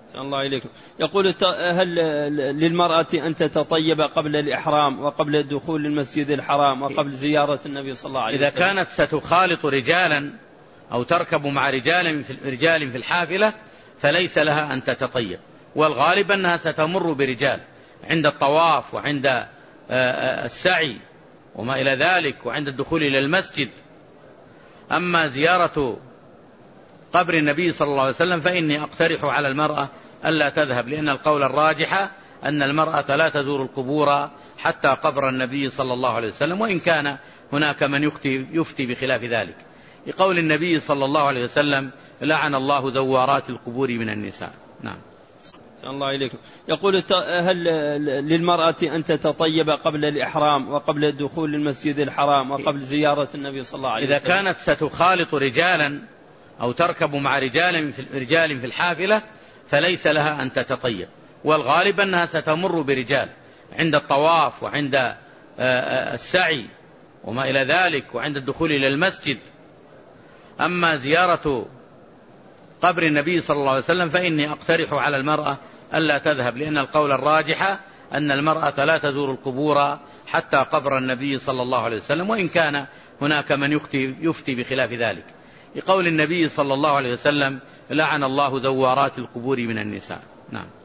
أحسن الله إليكم. يقول هل للمرأة أن تتطيب قبل الإحرام وقبل الدخول للمسجد الحرام وقبل زيارة النبي صلى الله عليه وسلم؟ إذا كانت ستخالط رجالا أو تركب مع رجال في الحافلة فليس لها أن تتطيب، والغالب أنها ستمر برجال عند الطواف وعند السعي وما إلى ذلك وعند الدخول إلى المسجد. أما زيارة قبر النبي صلى الله عليه وسلم فإني أقترح على المرأة ألا تذهب، لأن القول الراجح أن المرأة لا تزور القبور حتى قبر النبي صلى الله عليه وسلم، وإن كان هناك من يفتي بخلاف ذلك، لقول النبي صلى الله عليه وسلم: لعن الله زوارات القبور من النساء. نعم. الله إليكم. يقول هل للمرأة أن تتطيب قبل الإحرام وقبل الدخول للمسجد الحرام وقبل زيارة النبي صلى الله عليه وسلم؟ إذا كانت ستخالط رجالا أو تركب مع رجال في الحافلة فليس لها أن تتطيب، والغالب أنها ستمر برجال عند الطواف وعند السعي وما إلى ذلك وعند الدخول إلى المسجد. أما زيارة قبر النبي صلى الله عليه وسلم فإني أقترح على المرأة ألا تذهب، لأن القول الراجح أن المرأة لا تزور القبور حتى قبر النبي صلى الله عليه وسلم، وإن كان هناك من يفتي بخلاف ذلك، لقول النبي صلى الله عليه وسلم: لعن الله زوارات القبور من النساء. نعم.